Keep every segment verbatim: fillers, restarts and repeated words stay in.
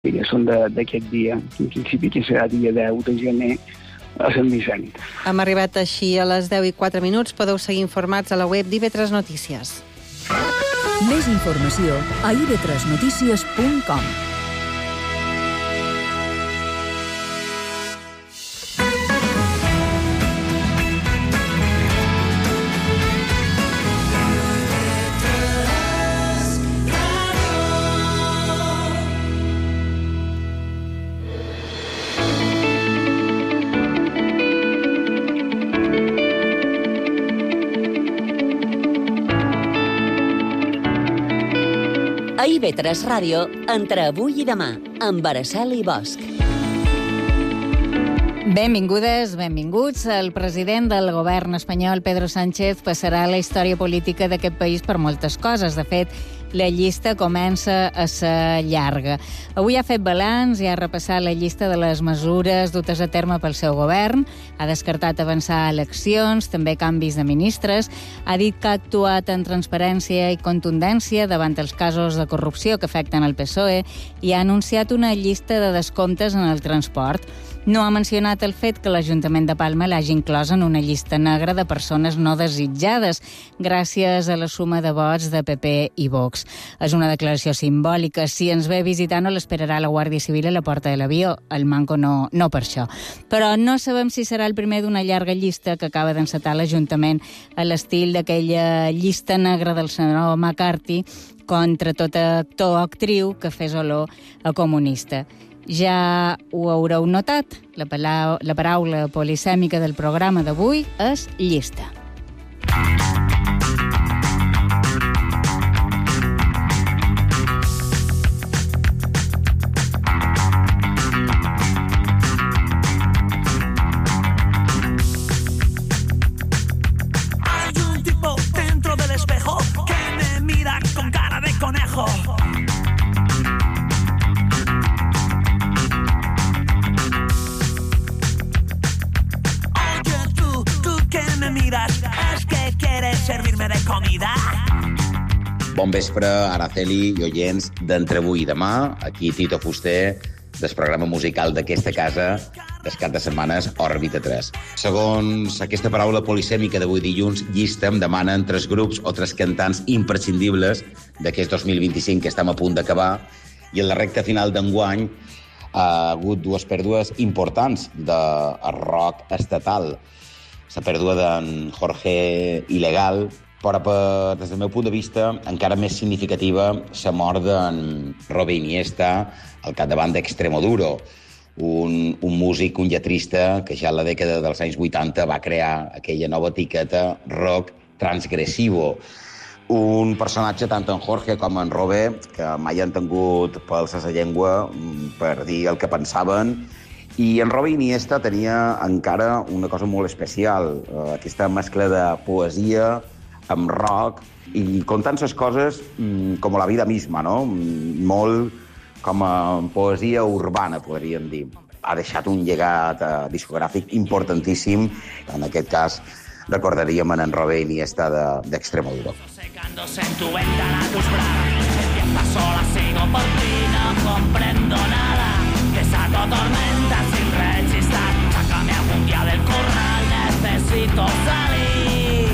que són d'aquest dia, en principi que serà dia deu de gener a Sant Vicent. Hem arribat així a les deu i quatre minuts. Podeu seguir informats a la web d'I V tres Notícies. Més informació a i ve tres notícies punt com. A I ve tres Ràdio, entre avui i demà, amb Araceli Bosch. Benvingudes, benvinguts. El president del govern espanyol, Pedro Sánchez, passarà a la història política d'aquest país per moltes coses. De fet, la llista comença a ser llarga. Avui ha fet balanç i ha repassat la llista de les mesures dutes a terme pel seu govern, ha descartat avançar a eleccions, també canvis de ministres, ha dit que ha actuat en transparència i contundència davant els casos de corrupció que afecten el P S O E i ha anunciat una llista de descomptes en el transport. No ha mencionat el fet que l'Ajuntament de Palma l'hagi inclòs en una llista negra de persones no desitjades, gràcies a la suma de vots de P P i Vox. És una declaració simbòlica. Si ens ve visitant, no l'esperarà la Guàrdia Civil a la porta de l'avió. El manco no, no per això. Però no sabem si serà el primer d'una llarga llista que acaba d'encetar l'Ajuntament a l'estil d'aquella llista negra del senador McCarthy contra tot actor o actriu que fes olor a comunista. Ja ho haureu notat, la, pala- la paraula polisèmica del programa d'avui és llista. Hay un tipo dentro del espejo que me mira con cara de conejo. ¿Es que quieres servirme de comida? Bon vespre, Araceli i oients d'Entre avui i demà. Aquí Tito Fuster, del programa musical d'aquesta casa, des cap de setmanes, Òrbita tres. Segons aquesta paraula polisèmica d'avui dilluns, llista, em demanen tres grups o tres cantants imprescindibles d'aquest dos mil vint-i-cinc que estem a punt d'acabar, i en la recta final d'enguany ha hagut dues pèrdues importants de rock estatal. La pèrdua d'en Jorge Ilegal, però per, des del meu punt de vista encara més significativa la mort d'en Robe Iniesta al capdavant d'Extremoduro, un, un músic, un lletrista que ja en la dècada dels anys vuitanta va crear aquella nova etiqueta rock transgressivo. Un personatge tant en Jorge com en Robe que mai han tingut pèls a la llengua per dir el que pensaven. I en Robe Iniesta tenia encara una cosa molt especial, eh, aquesta mescla de poesia amb rock i contant les coses mm, com la vida misma, no? Molt com a poesia urbana, podríem dir. Ha deixat un llegat eh, discogràfic importantíssim. En aquest cas recordaríem en Robe Iniesta d'Extremoduro. Secándose en tu ventana tus brazos, empieza sola, sigo por ti, no comprendo nada. Desato tormenta sin rechistar. Sácame algún día del corral, necesito salir.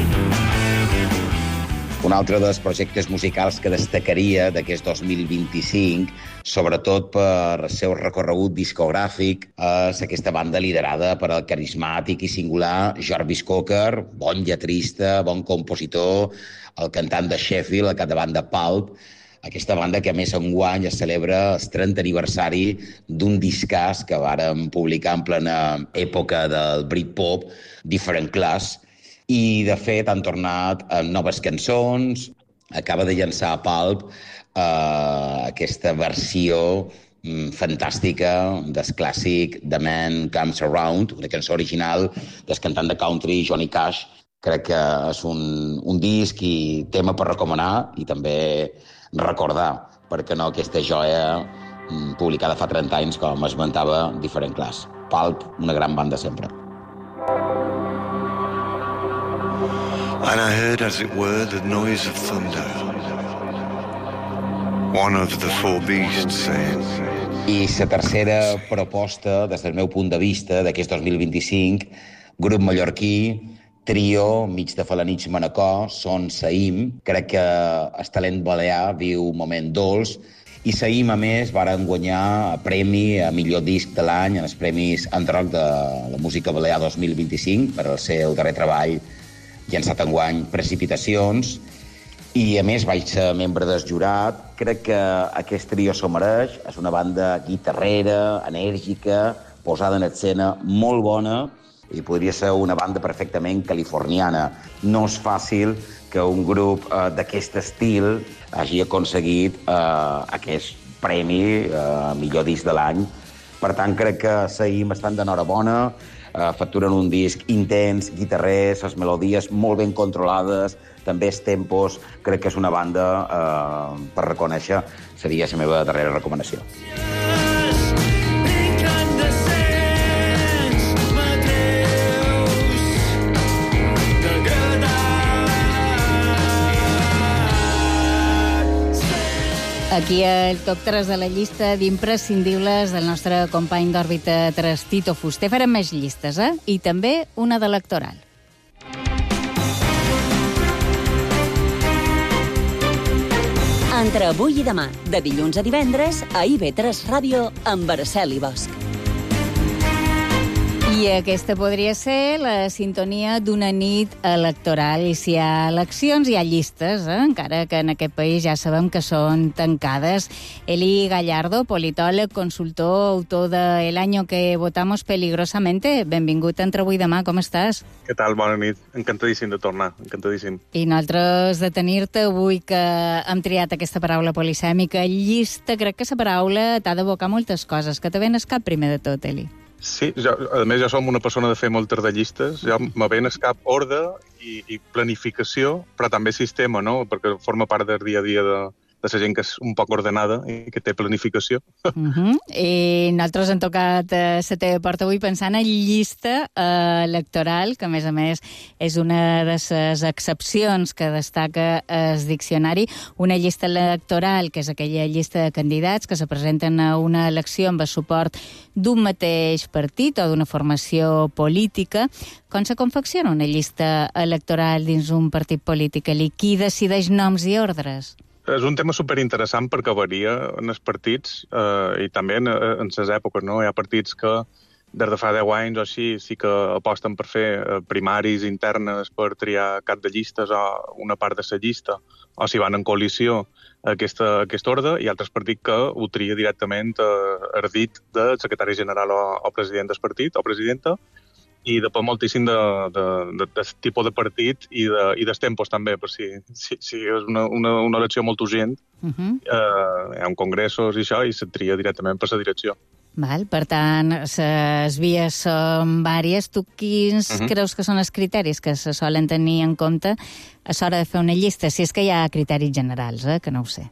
Un altre dels projectes musicals que destacaria d'aquest dos mil vint-i-cinc, sobretot per el seu recorregut discogràfic, és aquesta banda liderada per el carismàtic i singular Jarvis Cocker, bon lletrista, bon compositor, el cantant de Sheffield, al capdavant de Pulp. Aquesta banda que a més enguany es celebra el trentè aniversari d'un discàs que vàrem publicar en plena època del Britpop, Different Class, i de fet han tornat amb noves cançons. Acaba de llançar a Pulp eh, aquesta versió mm, fantàstica del clàssic The Man Comes Around, una cançó original del cantant de country Johnny Cash. Crec que és un, un disc i tema per recomanar i també recordar, perquè no, aquesta joia mm, publicada fa trenta anys, com esmentava Different Class. Pulp, una gran banda sempre. And I heard, as it were, the noise of thunder. One of the four beasts saying, I la tercera proposta, des del meu punt de vista, d'aquest dos mil vint-i-cinc, grup mallorquí, trio, mig de Falanich Manacor, són Saïm. Crec que el talent balear viu un moment dolç. I Saïm, a més, varen guanyar premi a millor disc de l'any en els Premis Androck de la Música Balear dos mil vint-i-cinc per al seu darrer treball llançat enguany, Precipitacions. I, a més, vaig ser membre del jurat. Crec que aquest trio s'ho mereix. És una banda guitarrera, enèrgica, posada en escena, molt bona, i podria ser una banda perfectament californiana. No és fàcil que un grup eh, d'aquest estil hagi aconseguit eh, aquest premi eh, millor disc de l'any. Per tant, crec que seguim bastant d'enhorabona, eh, facturen un disc intens, guitarrers, les melodies molt ben controlades, també els tempos. Crec que és una banda eh, per reconèixer, seria la meva darrera recomanació. Aquí el top tres de la llista d'imprescindibles del nostre company d'òrbita tres, Tito Fuster. Farem més llistes, eh? I també una d'electoral. Entre avui i demà, de dilluns a divendres, a I V tres Ràdio, amb Araceli Bosch. I aquesta podria ser la sintonia d'una nit electoral. I si hi ha eleccions, hi ha llistes, eh? Encara que en aquest país ja sabem que són tancades. Eli Gallardo, politóleg, consultor, autor de El año que votamos peligrosamente. Benvingut a Entre avui i demà, com estàs? Què tal? Bona nit. Encantadíssim de tornar, encantadíssim. I nosaltres de tenir-te avui que hem triat aquesta paraula polisèmica. Llista, crec que la paraula t'ha d'evocar moltes coses. Que te ven al cap primer de tot, Eli? Sí, jo, a més jo som una persona de fer moltes de llistes, jo me ven al cap ordre i, i planificació, però també sistema, no? Perquè forma part del dia a dia de, de la gent que és un poc ordenada i que té planificació. Uh-huh. I nosaltres hem tocat eh, la teva porta avui pensant en llista eh, electoral, que a més a més és una de les excepcions que destaca el diccionari. Una llista electoral, que és aquella llista de candidats que se presenten a una elecció amb el suport d'un mateix partit o d'una formació política. Com se confecciona una llista electoral dins un partit polític? I qui decideix noms i ordres? És un tema superinteressant perquè varia en els partits eh, i també en, en les èpoques, no? Hi ha partits que des de fa deu anys o així sí que aposten per fer primaris internes per triar cap de llistes o una part de la llista, o si van en coalició aquesta, aquest ordre, i altres partits que ho tria directament eh, ardit del secretari general o, o president del partit o presidenta, i depèn moltíssim de, de, de, de tipus de partit i, de, i dels tempos també, per si, si, si és una, una, una elecció molt urgent, uh-huh. eh, hi ha un congressos i això, i se tria directament per la direcció. Val, per tant, les vies són vàries. Tu quins uh-huh. creus que són els criteris que se solen tenir en compte a l'hora de fer una llista? Si és que hi ha criteris generals, eh, que no ho sé.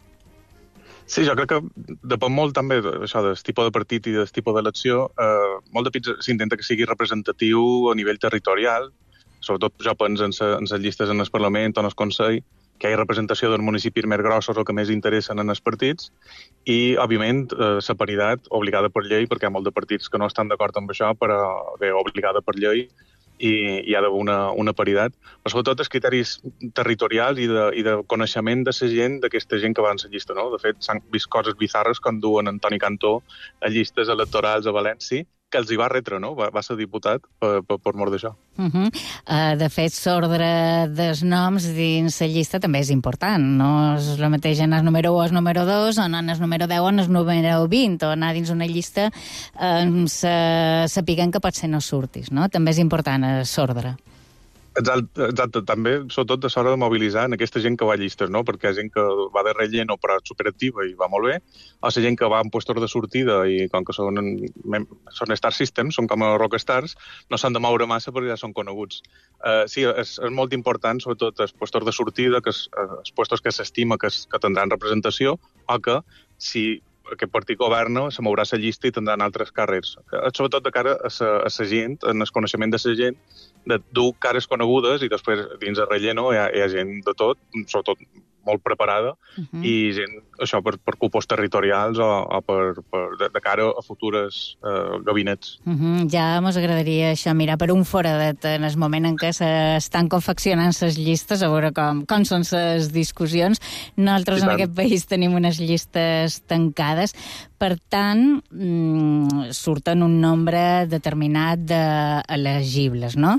Sí, jo crec que depèn molt també això del tipus de partit i del tipus d'elecció. Eh, molt de pits s'intenta que sigui representatiu a nivell territorial, sobretot jo penso en les llistes en el Parlament o en el Consell, que hi ha representació dels municipis més grossos o que més interessen en els partits, i, òbviament, eh, la paritat obligada per llei, perquè hi ha molts de partits que no estan d'acord amb això, però bé, obligada per llei, i hi ha d'haver una, una paritat. Però sobretot els criteris territorials i de, i de coneixement de la gent, d'aquesta gent que va en la llista, no? De fet, s'han vist coses bizarres quan duen Antoni Cantó a llistes electorals a València, que els hi va retre, no? Va, va ser diputat per, per, per mort d'això. Uh-huh. Uh, de fet, l'ordre dels noms dins la llista també és important. No és el mateix anar el número u o el número dos, o anar el número deu o el número vint, o anar dins una llista eh, sapiguem que potser no surtis, no? També és important l'ordre. Exacte, exacte, també, sobretot, de l'hora de mobilitzar en aquesta gent que va a llistes, no? Perquè hi ha gent que va de relleno però superactiva i va molt bé, o la gent que va en puestos de sortida i com que són, són Star Systems, són com a rockstars, no s'han de moure massa perquè ja són coneguts. Uh, sí, és, és molt important, sobretot, els puestos de sortida, que es, els puestos que s'estima que, es, que tindran representació, o que, si aquest partit governa, se mourà la llista i tindran altres càrrecs. Sobretot de cara a la gent, en el coneixement de la gent, de dur cares conegudes, i després dins el relleno hi ha, hi ha gent de tot, sobretot molt preparada, uh-huh. i gent, això, per, per cupos territorials o, o per, per de, de cara a futures eh, gabinets. Uh-huh. Ja mos agradaria això, mirar per un foradet en el moment en què s'estan confeccionant les llistes, a veure com, com són les discussions. Nosaltres en aquest país tenim unes llistes tancades, per tant, mmm, surten un nombre determinat d'elegibles, no?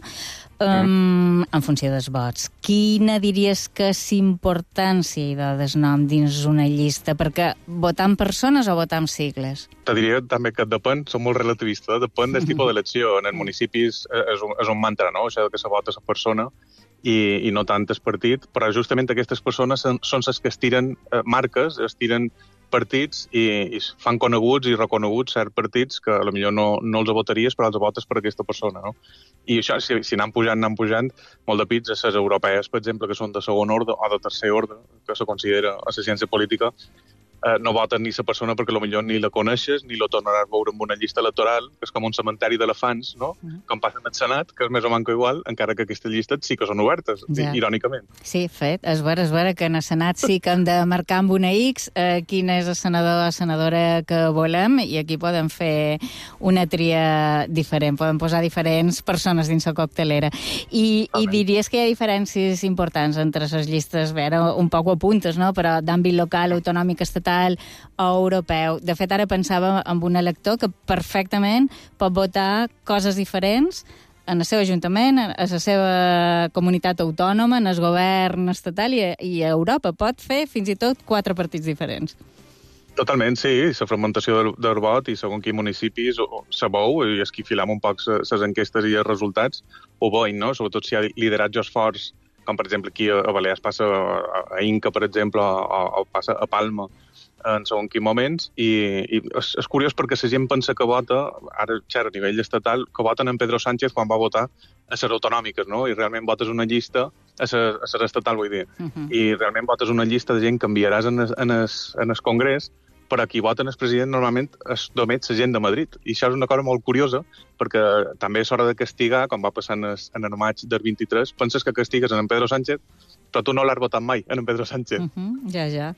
Um, en funció dels vots. Quina diries que és importància de desnom dins una llista? Perquè votar amb persones o votar amb sigles? Te diria també que depèn, som molt relativistes, depèn del tipus d'elecció. En els municipis és un, és un mantra, no? Això que se vota la persona i, i no tant el partit, però justament aquestes persones són, són les que estiren eh, marques, estiren partits i, i fan coneguts i reconeguts certs partits que potser no, no els votaries, però els votes per aquesta persona, no? I això, si, si anem pujant, anem pujant, molt de pits a les europees, per exemple, que són de segon ordre o de tercer ordre, que se considera a la ciència política, eh, no voten ni la persona perquè potser ni la coneixes, ni la tornaràs a veure en una llista electoral, que és com un cementeri d'elefants, no? Mm. Com passa en el Senat, que és més o manco igual, encara que aquestes llistes sí que són obertes, ja. Irònicament. Sí, fet. És vera, és vera que en el Senat sí que hem de marcar amb una X eh, quin és el senador o senadora que volem, i aquí podem fer una tria diferent, podem posar diferents persones dins la coctelera. I, i diries que hi ha diferències importants entre les llistes, bé, un poc ho apuntes, no? Però d'àmbit local, autonòmic, estatal o europeu. De fet, ara pensava en un elector que perfectament pot votar coses diferents en el seu ajuntament, en la seva comunitat autònoma, en el govern estatal i a, i a Europa. Pot fer fins i tot quatre partits diferents. Totalment, sí. La fragmentació del, del vot i segons quins municipis se veu, i és que filam un poc les enquestes i els resultats, ho veuen, no? Sobretot si hi ha lideratges forts, com per exemple aquí a Balears passa a Inca, per exemple, o, o passa a Palma, en segons quins moments, i, i és, és curiós perquè la gent pensa que vota, ara xer a nivell estatal, que voten en Pedro Sánchez quan va votar a les autonòmiques, no? I realment votes una llista a les estatal, vull dir. Uh-huh. I realment votes una llista de gent que enviaràs en el, en el, en el Congrés, però qui vota en el president normalment és només la gent de Madrid. I això és una cosa molt curiosa, perquè també és hora de castigar, com va passar en el, en el maig del vint-i-tres, penses que castigues en Pedro Sánchez, però tu no l'has votat mai, en Pedro Sánchez. Uh -huh, ja, ja.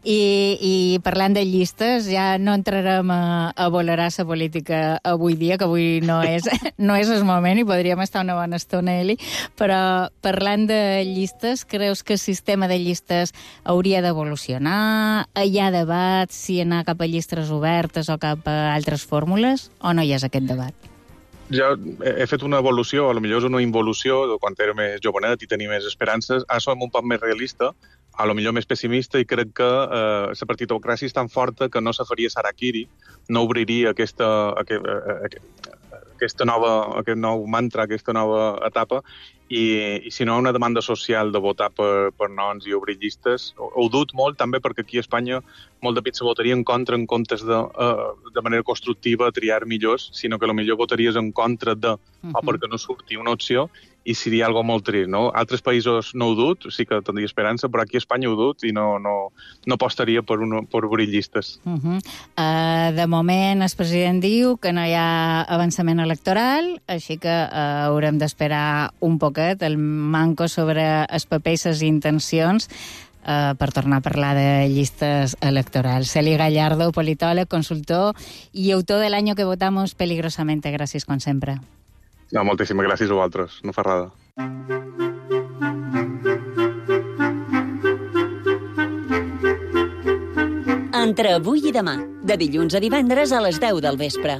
I, I parlant de llistes, ja no entrarem a, a valorar la política avui dia, que avui no és, no és el moment i podríem estar una bona estona, Eli, però parlant de llistes, creus que el sistema de llistes hauria d'evolucionar? Hi ha debat si anar cap a llistes obertes o cap a altres fórmules, o no hi és aquest debat? Jo he fet una evolució, a lo millor és una involució, quan era més jovenet i tenia més esperances. Ara som un poc més realista, a lo millor més pessimista, i crec que eh, la partitocràcia és tan forta que no se faria Sarakiri, no obriria aquesta, aquest, aquesta nova, aquest nou mantra, aquesta nova etapa, i, i si no, una demanda social de votar per, per noms i obrir llistes. Ho, ho dut molt, també, perquè aquí a Espanya molt de pit se votaria en contra en comptes de, uh, de manera constructiva, triar millors, sinó que potser votaries en contra de, uh-huh. o perquè no surti una opció, i seria algo molt trist, no? Altres països no ho dut, sí que tindria esperança, però aquí a Espanya ho dut i no, no, no apostaria per, un, per obrir llistes. Uh-huh. uh, de moment, el president diu que no hi ha avançament electoral, així que uh, haurem d'esperar un poquet el manco sobre els papers i les intencions uh, per tornar a parlar de llistes electorals. Celi Gallardo, politòleg, consultor i autor de l'Año que votamos peligrosamente. Gràcies, com sempre. No, moltíssimes gràcies a vosaltres. No fa res. Entre avui i demà, de dilluns a divendres a les deu del vespre.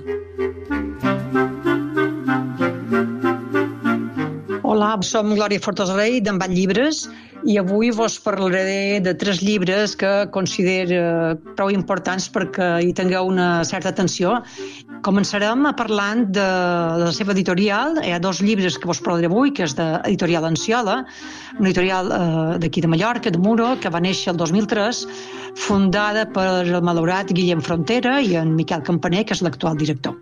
Hola, som Glòria Fortasrey, d'en Vall Llibres, i avui vos parlaré de tres llibres que considero prou importants perquè hi tingueu una certa atenció. Començarem parlant de, de la seva editorial. Hi ha dos llibres que vos parlaré avui, que és d'Editorial Enciola, una editorial eh, d'aquí de Mallorca, de Muro, que va néixer el dos mil tres, fundada per el malaurat Guillem Frontera i en Miquel Campaner, que és l'actual director.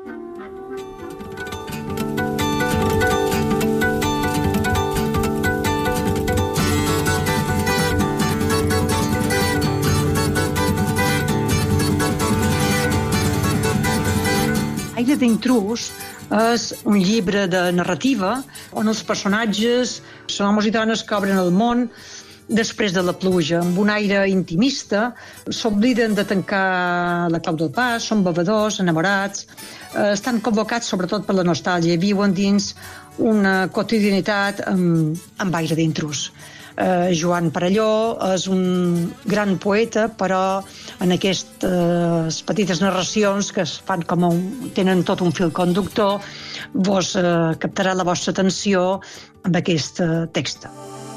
Aire d'intrus és un llibre de narrativa on els personatges són homes i dones que obren el món després de la pluja, amb un aire intimista, s'obliden de tancar la clau del pas, són bevedors, enamorats, eh, estan convocats sobretot per la nostàlgia, viuen dins una quotidianitat amb, amb aire d'intrus. Eh, Joan Perelló és un gran poeta, però en aquestes petites narracions que es fan com un, tenen tot un fil conductor, vos eh, captarà la vostra atenció amb aquest eh, text.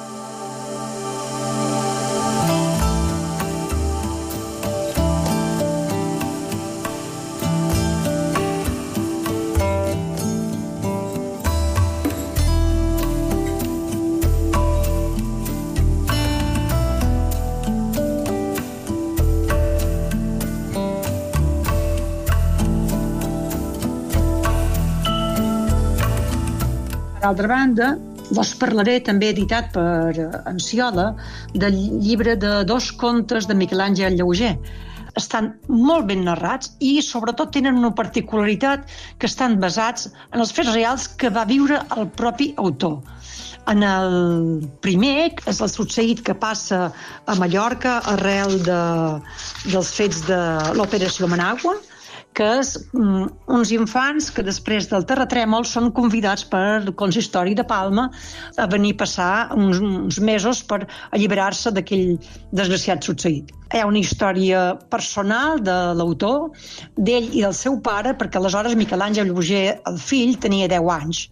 Per altra banda, vos parlaré, també editat per Enciola, del llibre de dos contes de Miquel Àngel Llauger. Estan molt ben narrats i, sobretot, tenen una particularitat que estan basats en els fets reals que va viure el propi autor. En el primer és el succeït que passa a Mallorca arrel de, dels fets de l'Operació Managua, que és um, uns infants que després del terratrèmol són convidats per el consistori de Palma a venir a passar uns, uns mesos per alliberar-se d'aquell desgraciat succeït. Hi ha una història personal de l'autor, d'ell i del seu pare, perquè aleshores Miquel Àngel Llauger, el fill, tenia deu anys.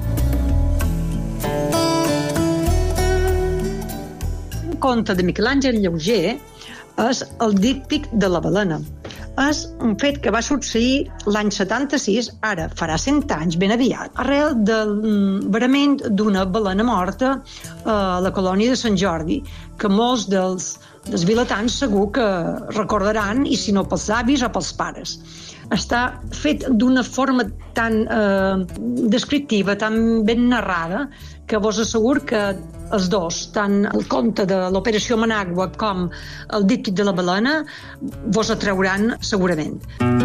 Un conte de Miquel Àngel Llauger és el díptic de la balena. És un fet que va succeir l'any setanta-sis, ara farà cent anys, ben aviat, arrel del varament d'una balena morta a la colònia de Sant Jordi, que molts dels, dels vilatans segur que recordaran, i si no pels avis o pels pares. Està fet d'una forma tan eh, descriptiva, tan ben narrada, que vos asseguro que els dos, tant el conte de l'Operació Managua com el díptic de la balena, vos atrauran segurament.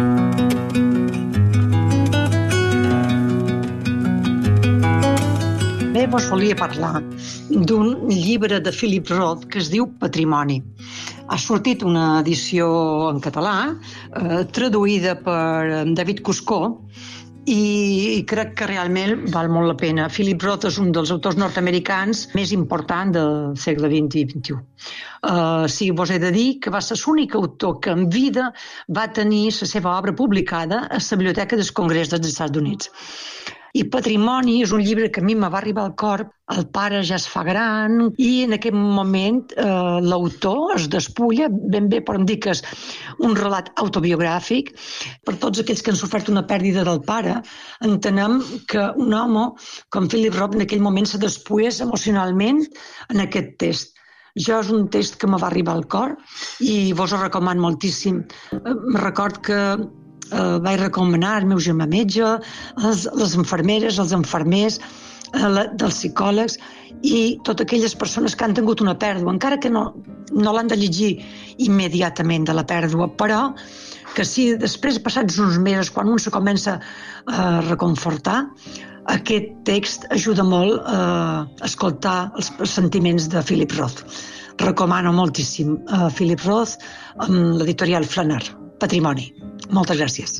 Bé, vos volia parlar d'un llibre de Philip Roth que es diu Patrimoni. Ha sortit una edició en català, eh, traduïda per David Cuscó, i crec que realment val molt la pena. Philip Roth és un dels autors nord-americans més importants del segle vint i vint i u. Uh, sí, vos he de dir que va ser l'únic autor que en vida va tenir la seva obra publicada a la Biblioteca del Congrés dels Estats Units. I Patrimoni és un llibre que a mi me va arribar al cor. El pare ja es fa gran i en aquest moment eh, l'autor es despulla, ben bé podem dir que és un relat autobiogràfic. Per tots aquells que han sofert una pèrdua del pare, entenem que un home com Philip Roth en aquell moment se despulla emocionalment en aquest text. Jo és un text que me va arribar al cor i vos ho recomano moltíssim. Me record que Uh, vaig recomanar al meu germà metge, les, les infermeres, els infermers, uh, la, dels psicòlegs i totes aquelles persones que han tingut una pèrdua, encara que no, no l'han de llegir immediatament de la pèrdua, però que si després, passats uns mesos, quan un se comença a reconfortar, aquest text ajuda molt a escoltar els sentiments de Philip Roth. Recomano moltíssim a Philip Roth amb l'editorial Flaner. Patrimoni. Moltes gràcies.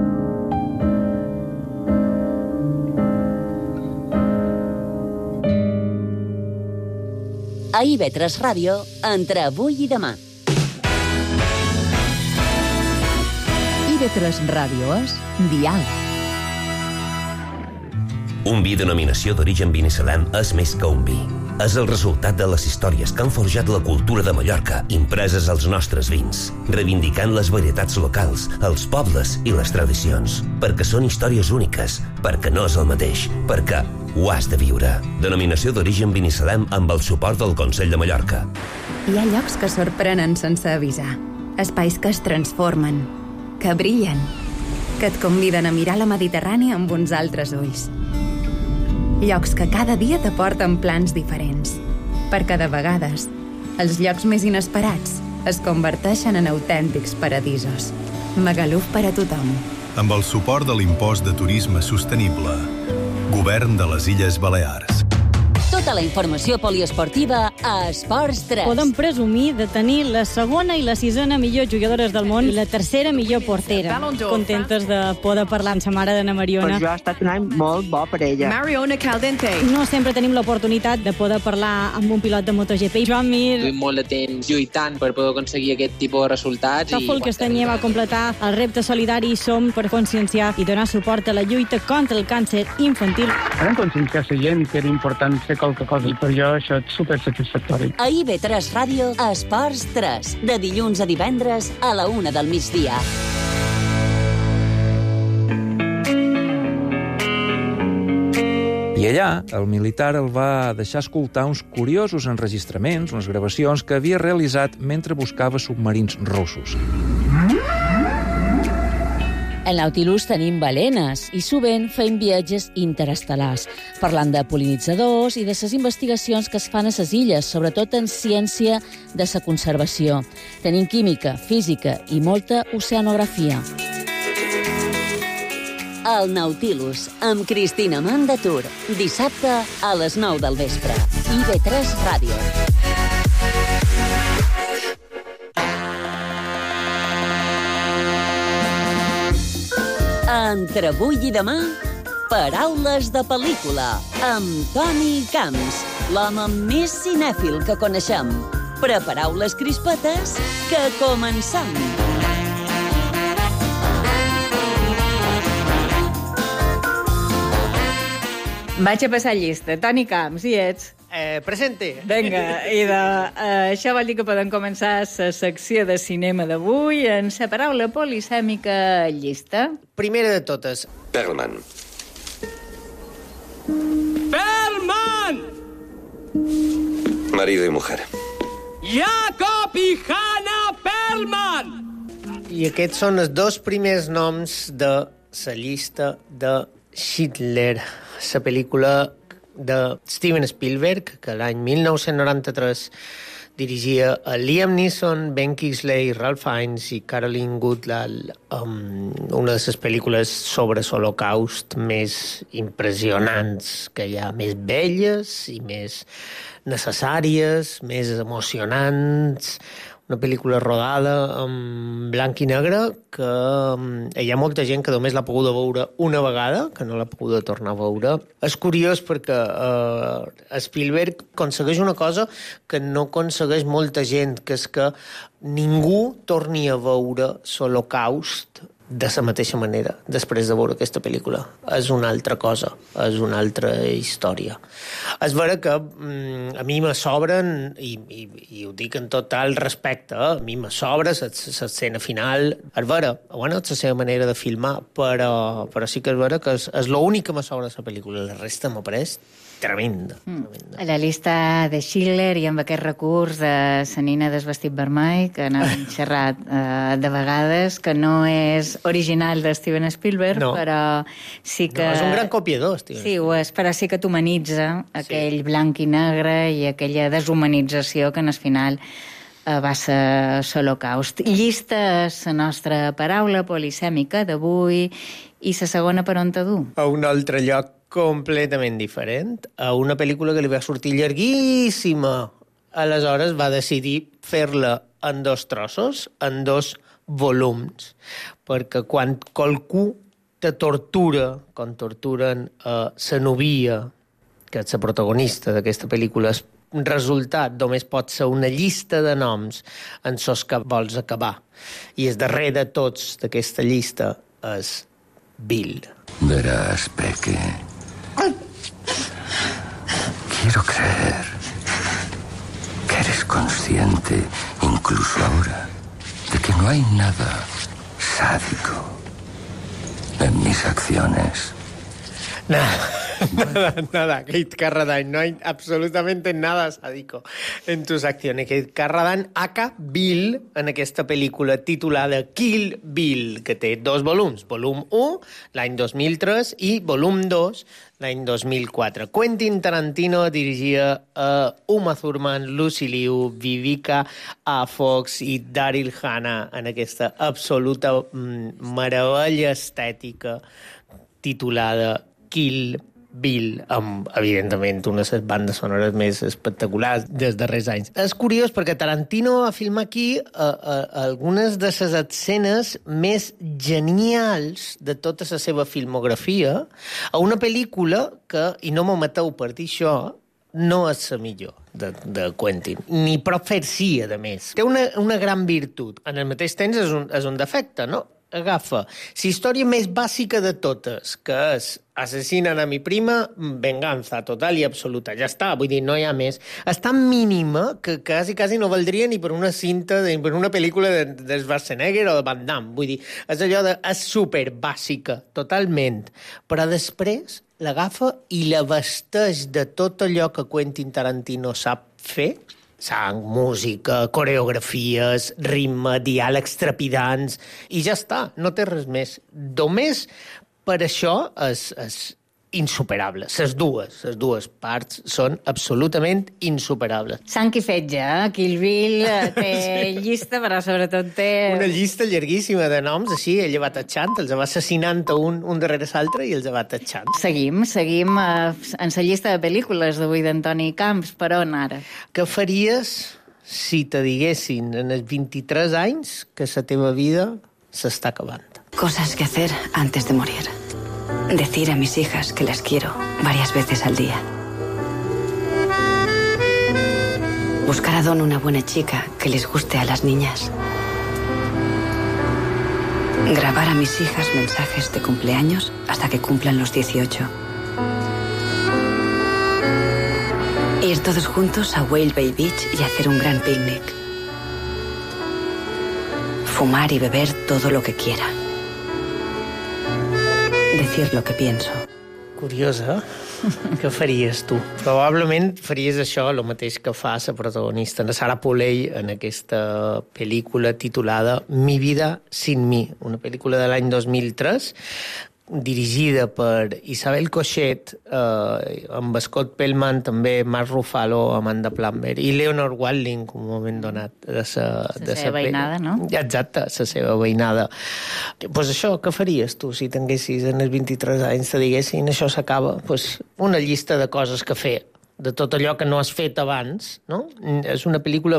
A I V tres Ràdio, entre avui i demà. I V tres Ràdio és diàleg. Un vi denominació d'origen Binissalem és més que un vi. És el resultat de les històries que han forjat la cultura de Mallorca, impreses als nostres vins, reivindicant les varietats locals, els pobles i les tradicions, perquè són històries úniques, perquè no és el mateix, perquè ho has de viure. Denominació d'origen Binissalem amb el suport del Consell de Mallorca. Hi ha llocs que sorprenen sense avisar, espais que es transformen, que brillen, que et conviden a mirar la Mediterrània amb uns altres ulls. Llocs que cada dia t'aporten plans diferents, perquè de vegades els llocs més inesperats es converteixen en autèntics paradisos. Magaluf per a tothom. Amb el suport de l'impost de turisme sostenible. Govern de les Illes Balears. Tot Tota la informació poliesportiva a Esports tres. Podem presumir de tenir la segona i la sisena millors jugadores del món i la tercera millor portera. Contentes de poder parlar amb sa mare d'Anna Mariona. Per jo ha estat un any molt bo per ella. Mariona Caldente. No sempre tenim l'oportunitat de poder parlar amb un pilot de MotoGP. Joan Mir. Duim molt de temps lluitant per poder aconseguir aquest tipus de resultats. Tòfol Castanyer va completar el repte solidari Som per conscienciar i donar suport a la lluita contra el càncer infantil. Vam conscienciar la gent que era important fer qualque cosa i per jo això és supersatisfactori. A I B tres Ràdio, Esports tres, de dilluns a divendres a la una del migdia. I allà, el militar el va deixar escoltar uns curiosos enregistraments, unes gravacions que havia realitzat mentre buscava submarins russos. Al Nautilus tenim balenes i sovint fem viatges interestel·lars, parlant de pol·linitzadors i de les investigacions que es fan a les illes, sobretot en ciència de la conservació. Tenim química, física i molta oceanografia. El Nautilus, amb Cristina Mandatur, dissabte a les nou del vespre. I B tres Ràdio. Entre avui i demà, paraules de pel·lícula, amb Toni Camps, l'home més cinèfil que coneixem. Prepareu les crispetes, que comencem! Vaig a passar llista. Toni Camps, hi ets? Eh, presente. Vinga, i de, eh, això vol dir que podem començar la secció de cinema d'avui en la paraula polisèmica llista. Primera de totes. Perlman. Perlman! Marido y mujer. Jacob i Hannah Perlman! I aquests són els dos primers noms de la llista de Schindler, la pel·lícula de Steven Spielberg, que l'any mil nou-cents noranta-tres dirigia a Liam Neeson, Ben Kingsley, Ralph Fiennes i Caroline Goodall, um, una de les pel·lícules sobre l'Holocaust més impressionants que hi ha, més belles i més necessàries, més emocionants, una pel·lícula rodada en blanc i negre que um, hi ha molta gent que només l'ha pogut veure una vegada, que no l'ha pogut tornar a veure. És curiós perquè uh, Spielberg aconsegueix una cosa que no aconsegueix molta gent, que és que ningú torni a veure l'Holocaust de la mateixa manera després de veure aquesta pel·lícula. És una altra cosa, és una altra història. És vera que mm, a mi me sobren, i, i, i ho dic en total respecte, eh? a mi me sobra l'escena final. És vera, bueno, és la seva manera de filmar, però, però sí que és vera que és, és l'únic que me sobra de la pel·lícula. La resta m'ha pareix tremenda. Mm. A la llista de Schindler i amb aquest recurs de la nina del vestit vermell, que n'hem xerrat eh, de vegades, que no és original de Steven Spielberg, no. però sí que... No, és un gran copiador, Steven. Sí, ho és, però sí que t'humanitza aquell sí. blanc i negre i aquella deshumanització que en el final eh, va ser l'Holocaust. Llista és la nostra paraula polisèmica d'avui i la segona per on te du? A un altre lloc completament diferent, a una pel·lícula que li va sortir llarguíssima. Aleshores va decidir fer-la en dos trossos, en dos volums, perquè quan qualcú te tortura, quan torturen a la novia, que és la protagonista d'aquesta pel·lícula, el resultat només pot ser una llista de noms en sos que vols acabar. I el darrer de tots d'aquesta llista és Bill. Verás, Peque. Quiero creer que eres consciente, incluso ahora, de que no hay nada sádico en mis acciones. Nada, nada, nada, Kate Carradine, no hay absolutamente nada sádico en tus acciones. Kate Carradine, aka Bill, en aquesta pel·lícula titulada Kill Bill, que té dos volums, volum u, l'any dos mil tres, i volum dos, l'any dos mil quatre. Quentin Tarantino dirigia a Uma Thurman, Lucy Liu, Vivica A. Fox i Daryl Hannah en aquesta absoluta mm, meravella estètica titulada Kill Bill, amb, evidentment, una de les bandes sonores més espectaculars dels darrers anys. És curiós perquè Tarantino va filmar aquí uh, uh, algunes de les escenes més genials de tota la seva filmografia a una pel·lícula que, i no m'ho mateu per dir això, no és la millor de, de Quentin, ni prop fer sí, a més. Té una, una gran virtut. En el mateix temps és un, és un defecte, no? Agafa la història més bàsica de totes, que és assassinen a mi prima, venganza total i absoluta. Ja està, vull dir, no hi ha més. És tan mínima que quasi, quasi no valdria ni per una cinta, ni per una pel·lícula de, de Schwarzenegger o de Van Damme. Vull dir, és allò de... és super bàsica, totalment. Però després l'agafa i la vesteix de tot allò que Quentin Tarantino sap fer, sang, música, coreografies, ritme, diàlegs trepidants, i ja està, no té res més. Només per això és, és insuperable. Les dues, les dues parts són absolutament insuperables. Sang i fetge, eh? Kill Bill té sí. llista, però sobretot té... Una llista llarguíssima de noms, així, ell va tatxant, els va assassinant un, un darrere l'altre i els va tatxant. Seguim, seguim eh, en la llista de pel·lícules d'avui d'Antoni Camps. Per on ara? Què faries si te diguessin en els vint-i-tres anys que la teva vida s'està acabant? Cosas que hacer antes de morir. Decir a mis hijas que las quiero varias veces al día. Buscar a Don una buena chica que les guste a las niñas. Grabar a mis hijas mensajes de cumpleaños hasta que cumplan los dieciocho. Ir todos juntos a Whale Bay Beach y hacer un gran picnic. Fumar y beber todo lo que quiera. Decir lo que pienso. Curiosa, què faries tu? Probablement faries això, el mateix que fa la protagonista, la Sarah Polley, en aquesta pel·lícula titulada Mi vida sin mi, una pel·lícula de l'any dos mil tres, dirigida per Isabel Cochet, eh, amb Scott Pellman, també Mark Ruffalo, Amanda Plummer, i Leonor Watling, un moment donat. De sa, la de seva veïnada, no? Exacte, la seva veïnada. Doncs pues això, què faries tu si tinguessis en els vint-i-tres anys, te diguessin això s'acaba? Pues una llista de coses que fer, de tot allò que no has fet abans, no? És una pel·lícula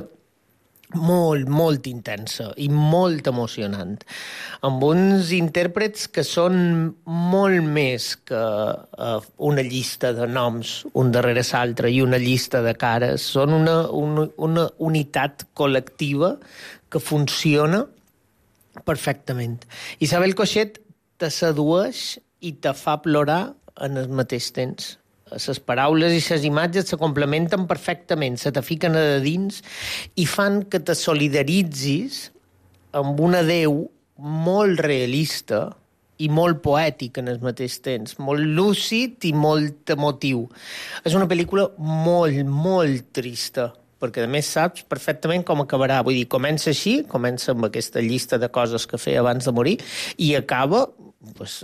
molt, molt intensa i molt emocionant, amb uns intèrprets que són molt més que uh, una llista de noms un darrere l'altre i una llista de cares. Són una, una, una unitat col·lectiva que funciona perfectament. Isabel Cochet te sedueix i te fa plorar en el mateix temps. Les paraules i les imatges se complementen perfectament, se te fiquen a dins i fan que te solidaritzis amb una Déu molt realista i molt poètic en el mateix temps, molt lúcid i molt emotiu. És una pel·lícula molt, molt trista, perquè a més saps perfectament com acabarà. Vull dir, comença així, comença amb aquesta llista de coses que feia abans de morir i acaba pues,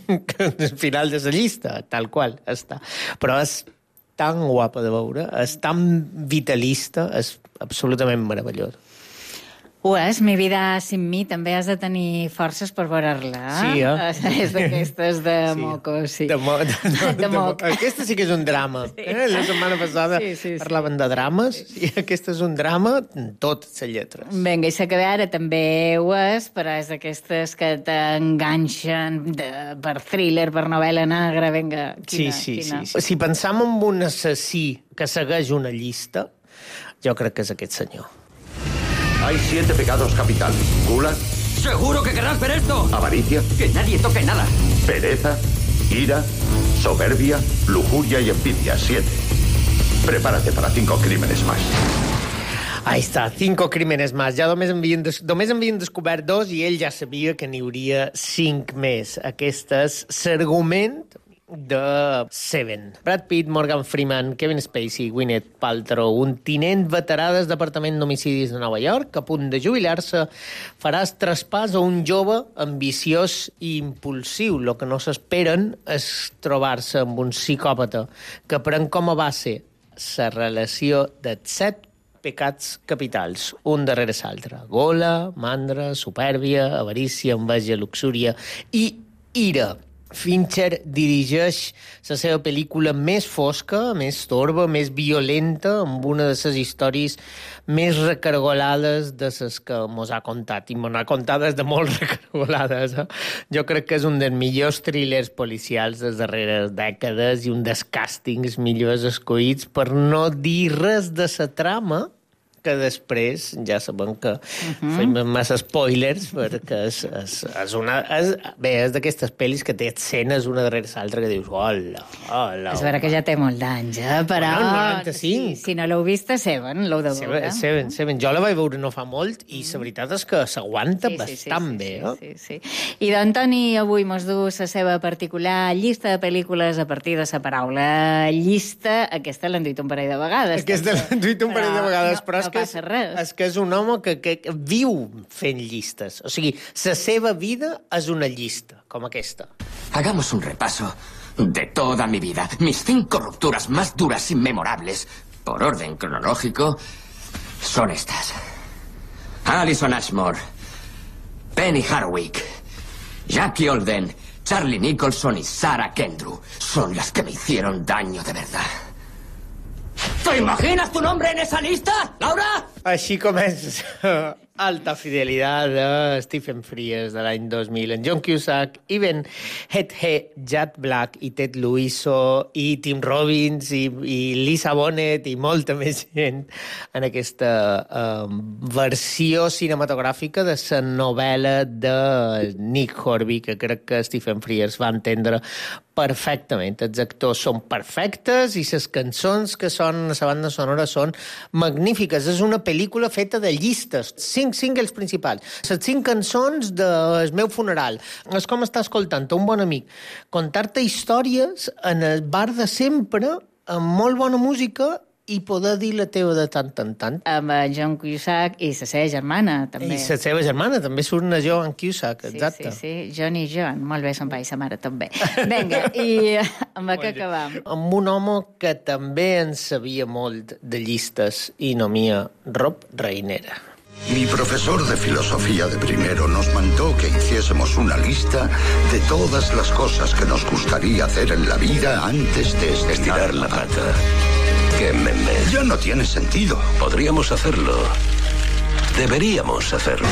al final de la llista, tal qual està. Però és tan guapa de veure, és tan vitalista, és absolutament meravellós. Ho és, Mi vida sin mi, també has de tenir forces per veure-la. Sí, eh? És d'aquestes de sí. moco, sí. De, mo de, de, de moc. Aquesta sí que és un drama. Sí. Eh? La setmana passada sí, sí, parlaven sí. de drames, sí. i aquesta és un drama, totes les lletres. Vinga, i s'acaba ara també ho és, però és d'aquestes que t'enganxen de, per thriller, per novel·la negra, vinga, quina, sí, sí, quina. Sí, sí. Si pensam en un assassí que segueix una llista, jo crec que és aquest senyor. Hay siete pecados capitales. Gula. ¿Seguro que querrás ver esto? Avaricia. Que nadie toque nada. Pereza. Ira. Soberbia. Lujuria y envidia. Siete. Prepárate para cinco crímenes más. Ahí està, cinco crímenes más. Ja només havien, des... només havien descobert dos i ell ja sabia que n'hi hauria cinc més. Aquest és l'argument de Seven. Brad Pitt, Morgan Freeman, Kevin Spacey, Gwyneth Paltrow, un tinent veterà del Departament d'Homicidis de Nova York, que a punt de jubilar-se farà el traspàs a un jove ambiciós i impulsiu. El que no s'esperen és trobar-se amb un psicòpata que pren com a base la relació de set pecats capitals, un darrere l'altre. Gola, mandra, supèrbia, avarícia, enveja, luxúria i ira. Fincher dirigeix la seva pel·lícula més fosca, més torba, més violenta, amb una de les històries més recargolades de les que mos ha contat. I mos ha contat des de molt recargolades. Eh? Jo crec que és un dels millors thrillers policials de les darreres dècades i un dels càstings millors escollits, per no dir res de la trama, que després ja sabem que uh-huh. fem massa spoilers, perquè és, és, és una... És, bé, és d'aquestes pel·lis que té escenes una darrere l'altra que dius, hola, hola... És vera que ja té molt d'anys, eh? Però... Bueno, noranta-cinc. Si, si no l'heu vist, Seven, l'heu de veure. Seven, Seven. Jo la vaig veure no fa molt i la veritat és que s'aguanta sí, sí, bastant sí, sí, bé. Sí, eh? sí, sí. I d'Antoni avui mos du la seva particular llista de pel·lícules a partir de la paraula llista. Aquesta l'han dit un parell de vegades. Aquesta l'han dit un parell de vegades, no, però és no que passa res. És que és un home que, que, que viu fent llistes. O sigui, la seva vida és una llista, com aquesta. Hagamos un repaso de toda mi vida. Mis cinco rupturas más duras y memorables, por orden cronológico, son estas. Alison Ashmore, Penny Hardwick, Jackie Olden, Charlie Nicholson y Sarah Kendrew son las que me hicieron daño de verdad. ¿Te imaginas tu nombre en esa lista, Laura? Així comença Alta Fidelitat de Stephen Frears de l'any dos mil. En John Cusack, Ivan Hedhe, Jack Black i Ted Luiso i Tim Robbins i, i Lisa Bonet i molta més gent en aquesta um, versió cinematogràfica de la novel·la de Nick Horby, que crec que Stephen Frears va entendre perfectament. Els actors són perfectes i les cançons que són a la banda sonora són magnífiques. És una pel·lícula feta de llistes, cinc singles principals, les cinc cançons del meu funeral. És com estar escoltant a un bon amic contar-te històries en el bar de sempre, amb molt bona música, i poder dir la teva de tant en tant. Amb John Cusack i la seva germana, també. I la seva germana, també surt una Joan Cusack, exacte. Sí, sí, sí, John i John. Molt bé, son pare i sa mare, també. Vinga, i amb què acabam? Amb un home que també en sabia molt de llistes i nomia, Rob Reiner. Mi profesor de filosofía de primero nos mandó que hiciésemos una lista de todas las cosas que nos gustaría hacer en la vida antes de estirar la pata. ¡Qué meme! Ya no tiene sentido. Podríamos hacerlo. Deberíamos hacerlo.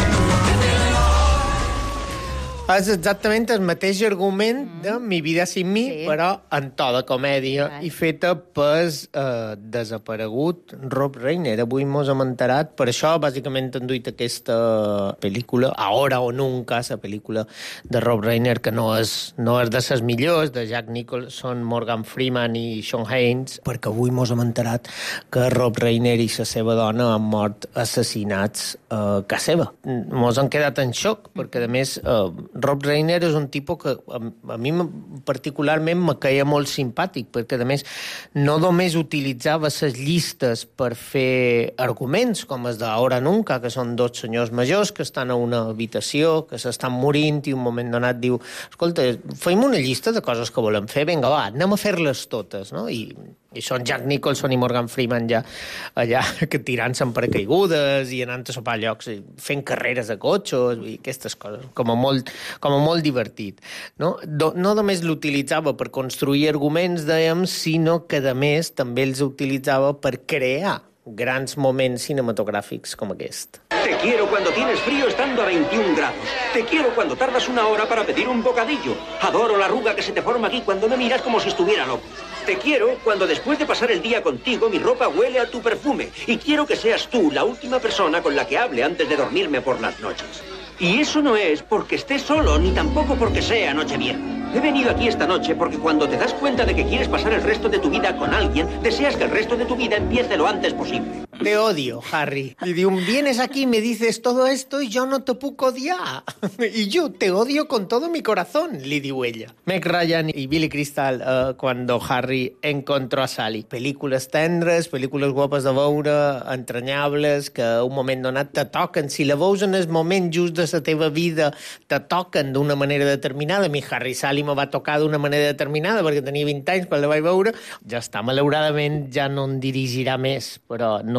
És exactament el mateix argument de Mi vida sin mi, sí. Però en to de comèdia right. I feta per eh, desaparegut Rob Reiner. Avui mos hem enterat, per això bàsicament han duit aquesta pel·lícula, Ahora o Nunca, la pel·lícula de Rob Reiner, que no és, no és de les millors, de Jack Nicholson, Morgan Freeman i Sean Haynes, perquè avui mos hem enterat que Rob Reiner i la seva dona han mort assassinats a casa seva. Mos han quedat en xoc, perquè a més eh, Rob Reiner és un tipus que a, a mi particularment me caia molt simpàtic, perquè a més no només utilitzava les llistes per fer arguments, com els d'Ahora Nunca, que són dos senyors majors que estan a una habitació, que s'estan morint i un moment donat diu, escolta, fem una llista de coses que volem fer, vinga, va, anem a fer-les totes, no? I, i són Jack Nicholson i Morgan Freeman ja allà que tirant-se en paracaigudes i anant a sopar llocs, fent carreres de cotxos i aquestes coses, com a molt com a molt divertit. No, no només l'utilitzava per construir arguments, dèiem, sinó que, a més, també els utilitzava per crear grans moments cinematogràfics com aquest. Te quiero cuando tienes frío estando a veintiún grados. Te quiero cuando tardas una hora para pedir un bocadillo. Adoro la arruga que se te forma aquí cuando me miras como si estuviera loco. Te quiero cuando después de pasar el día contigo mi ropa huele a tu perfume. Y quiero que seas tú la última persona con la que hable antes de dormirme por las noches. Y eso no es porque estés solo, ni tampoco porque sea Nochevieja. He venido aquí esta noche porque cuando te das cuenta de que quieres pasar el resto de tu vida con alguien, deseas que el resto de tu vida empiece lo antes posible. Te odio, Harry. Y digo, vienes aquí y me dices todo esto y yo no te puc odiar. Y yo te odio con todo mi corazón, li diu ella. Meg Ryan i Billy Crystal uh, cuando Harry encontró a Sally. Pel·lícules tendres, pel·lícules guapes de veure, entranyables, que a un moment donat te toquen. Si la veus en el moment just de la teva vida, te toquen d'una manera determinada. A mi Harry Sally me va tocar d'una manera determinada perquè tenia vint anys quan la vaig veure. Ja està, malauradament ja no en dirigirà més, però no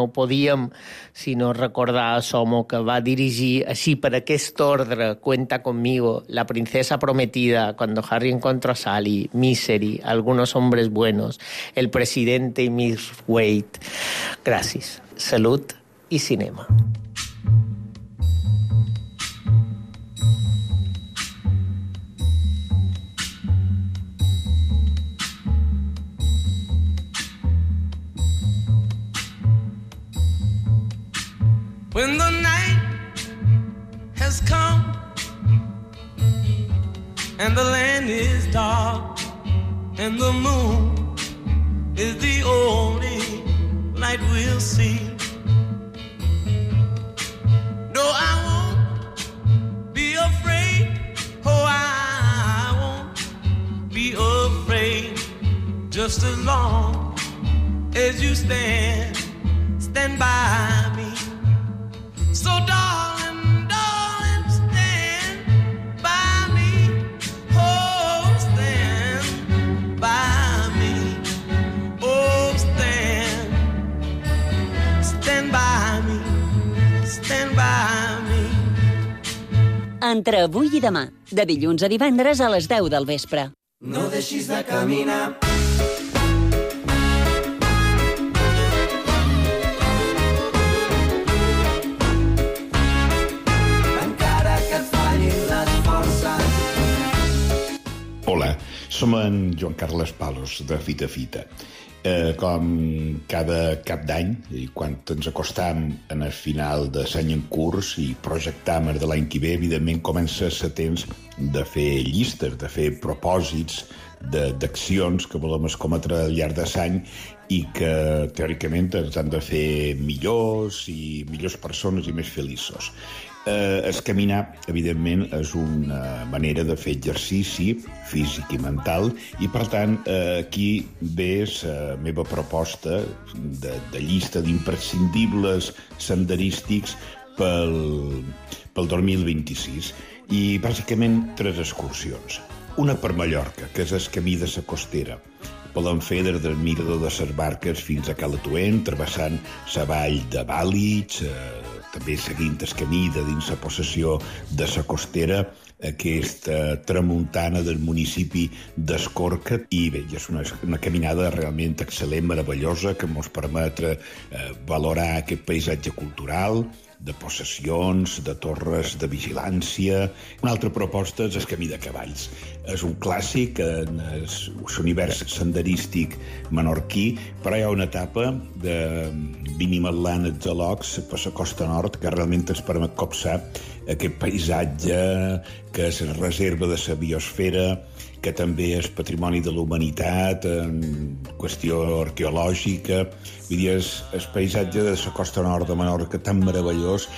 no podíem sinó recordar a Somo, que va dirigir així per aquest ordre Cuenta conmigo, La princesa prometida, Cuando Harry encontró a Sally, Misery, Algunos hombres buenos, El presidente y Miss Wade. Gràcies. Salut i cinema. When the night has come and the land is dark and the moon is the only light we'll see. No, I won't be afraid. Oh, I won't be afraid. Just as long as you stand, stand by me. So darling, darling, stand by me. Oh, stand by me. Oh, stand, stand by me. Stand by me. Entre avui i demà, de dilluns a divendres a les deu del vespre. No deixis de caminar. Hola, som en Joan Carles Palos, de Fita Fita. Eh, com cada cap d'any, i quan ens acostam en el final de l'any en curs i projectam de l'any que ve, evidentment comença a ser temps de fer llistes, de fer propòsits d'accions que volem escometre al llarg de l'any i que teòricament ens han de fer millors i millors persones i més feliços. Eh, es caminar, evidentment, és una manera de fer exercici físic i mental i, per tant, eh, aquí ve la meva proposta de, de llista d'imprescindibles senderístics pel, pel dos mil vint-i-sis i, bàsicament, tres excursions. Una per Mallorca, que és el camí de la costera. Podem fer des del mirador de les Barques fins a Calatuent, travessant la vall de Bàlits, eh, també seguint el camí de dins la possessió de la costera, aquesta tramuntana del municipi d'Escorca. I bé, és una, una caminada realment excel·lent, meravellosa, que ens permet eh, valorar aquest paisatge cultural, de possessions, de torres de vigilància. Una altra proposta és el camí de cavalls. És un clàssic en l'univers senderístic menorquí, però hi ha una etapa de Benimatlán Exalocs per la costa nord que realment ens permet copsar aquest paisatge que és reserva de la biosfera, que també és patrimoni de la humanitat, en qüestió arqueològica. Vull dir, és el paisatge de la costa nord de Menorca tan meravellós,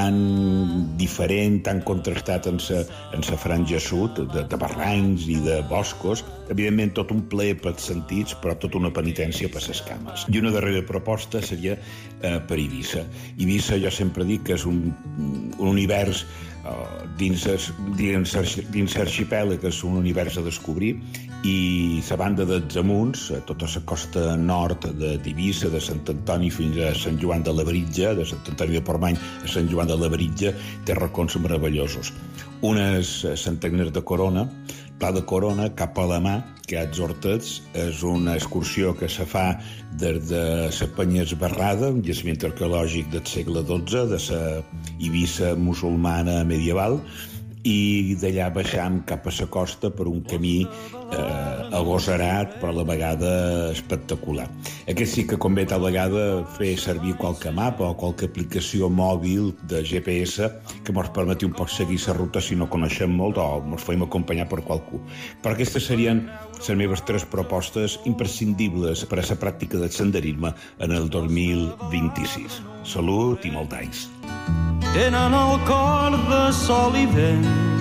tan diferent, tan contrastat en la, en la franja sud, de, de barrancs i de boscos. Evidentment, tot un ple pels sentits, però tota una penitència per les cames. I una darrera proposta seria eh, per Eivissa. Eivissa, jo sempre dic que és un, un univers Uh, dins, es, dins, dins l'arxipèlag, que és un univers a descobrir, i la banda dels amunts, tota la costa nord d'Eivissa, de Sant Antoni fins a Sant Joan de Labritja, de Sant Antoni de Portmany a Sant Joan de Labritja, té racons meravellosos. Una és Sant Agnès de Corona, Pla de Corona, cap a la mà, que als Hortets, és una excursió que se fa des de la Penya Esbarrada, un jaciment arqueològic del segle dotze, de la Eivissa musulmana medieval, i d'allà baixam cap a la costa per un camí eh, agosarat, però a la vegada espectacular. Aquest sí que convé tal vegada fer servir qualque mapa o qualque aplicació mòbil de G P S que ens permeti un poc seguir la ruta si no coneixem molt o ens podem acompanyar per qualcú. Però aquestes serien les meves tres propostes imprescindibles per a la pràctica del senderisme en el dos mil vint-i-sis. Salut i molt d'anys. Tenen el cor de sol i vent,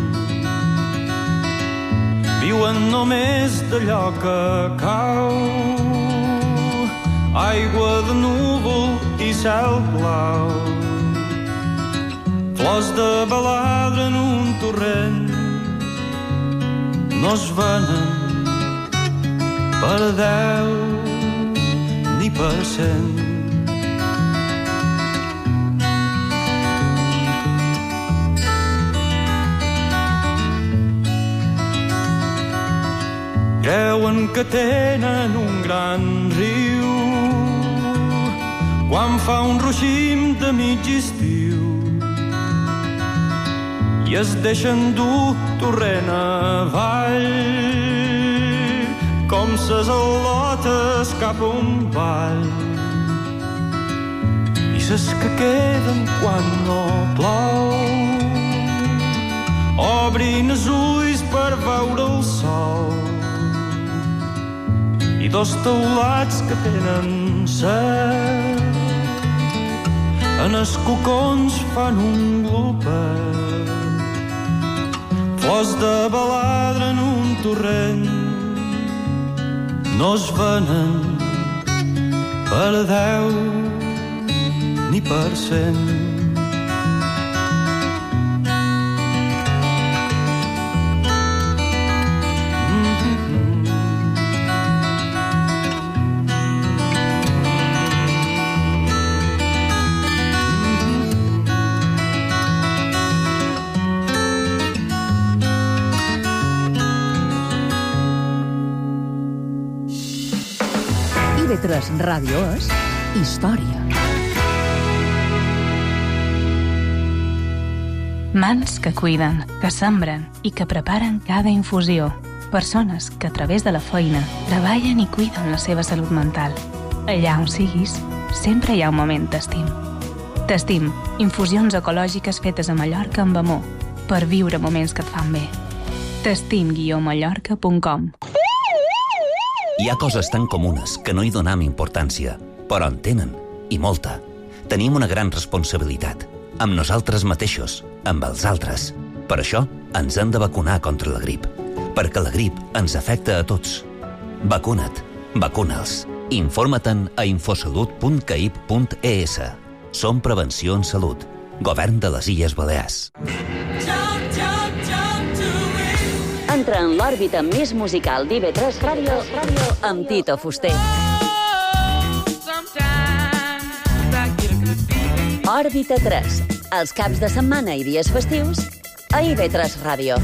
viuen només d'allò que cau, aigua de núvol i cel blau, flors de baladre en un torrent, no es venen per deu ni per cent. creuen que tenen un gran riu quan fa un ruixim de mig estiu i es deixen dur torrent avall com ses al·lotes cap a un ball i ses que queden quan no plou obrin els ulls per veure el sol i dos teulats que tenen set en els cocons fan un glopet flors de baladre en un torrent no es venen per deu ni per cent. I V tres Ràdio és història. Mans que cuiden, que sembren i que preparen cada infusió. Persones que a través de la feina treballen i cuiden la seva salut mental. Allà on siguis, sempre hi ha un moment t'estim. T'estim, infusions ecològiques fetes a Mallorca amb amor, per viure moments que et fan bé. t'estim guió mallorca punt com. Hi ha coses tan comunes que no hi donam importància, però en tenen, i molta. Tenim una gran responsabilitat, amb nosaltres mateixos, amb els altres. Per això ens hem de vacunar contra la grip, perquè la grip ens afecta a tots. Vacuna't, vacuna'ls. Informa-te'n a infosalut punt caib punt es. Som Prevenció en Salut. Govern de les Illes Balears. Entra en l'òrbita més musical d'I V tres Ràdio amb Tito Fuster. Òrbita tres, els caps de setmana i dies festius a I V tres Ràdio.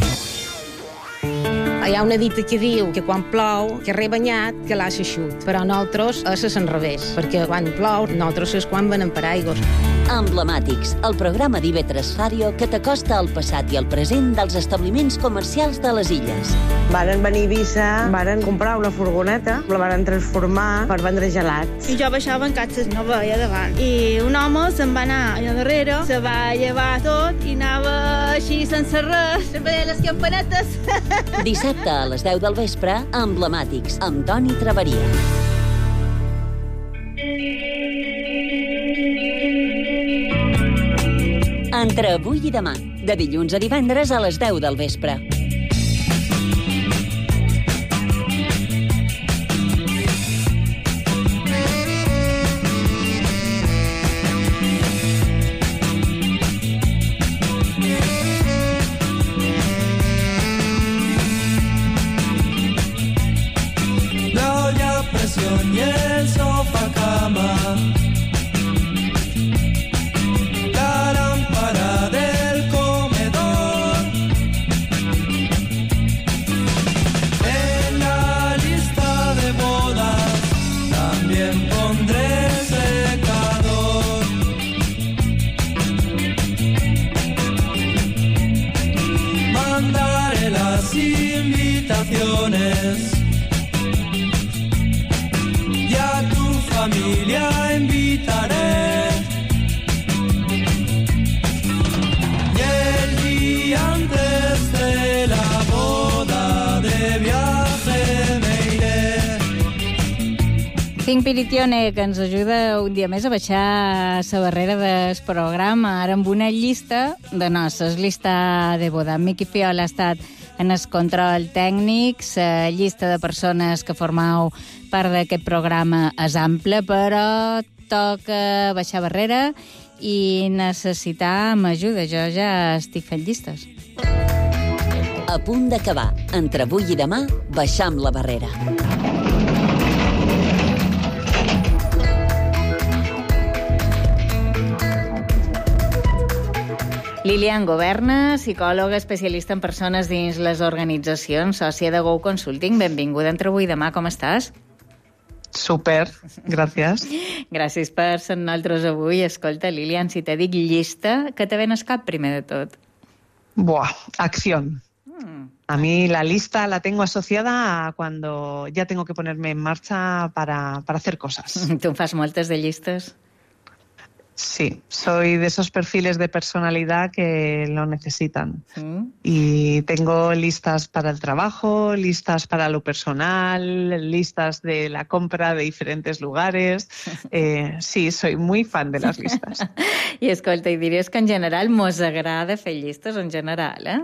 Hi ha una dita que diu que quan plou, que rebanyat, que l'assa xut. Però nosaltres és al revés, perquè quan plou, nosaltres és quan venen per aigües. Emblemàtics, el programa d'I V tres Ràdio que t'acosta al passat i al present dels establiments comercials de les illes. Varen venir a Eivissa, varen comprar una furgoneta, la varen transformar per vendre gelats. I jo baixava en catxes, no veia davant. I un home se'n va anar allà darrere, se va llevar tot i anava així sense res, se veia les campanetes. Dissabte a les deu del vespre, Emblemàtics, amb Toni Traveria. Entre avui i demà, de dilluns a divendres a les deu del vespre. La olla a presión y el sofá cama. Y a tu familia invitaré. Y el día antes de la boda de viaje me iré. Cinc Piritione, que ens ajuda un dia més a baixar la barrera del programa, ara amb una llista de noces, llista de boda. Miqui Fiola ha estat en el control tècnic, la llista de persones que formau part d'aquest programa és ampla, però toca baixar barrera i necessitam ajuda. Jo ja estic fent llistes. A punt d'acabar. Entre avui i demà, baixam la barrera. Lilian Goberna, psicòloga especialista en persones dins les organitzacions, sòcia de Go Consulting. Benvinguda entre avui i demà, com estàs? Super, gràcies. Gràcies per ser nosaltres avui. Escolta, Lilian, si te dic llista, què te ven al cap primer de tot? Buah, acción. Mm. A mí la lista la tengo asociada a cuando ya tengo que ponerme en marcha para, para hacer cosas. Tu en fas moltes de llistes? Sí, soy de esos perfiles de personalidad que lo necesitan. ¿Mm? Y tengo listas para el trabajo, listas para lo personal, listas de la compra de diferentes lugares. Eh, sí, soy muy fan de las listas. I escolta, i diries que en general mos agrada fer llistes, en general, eh?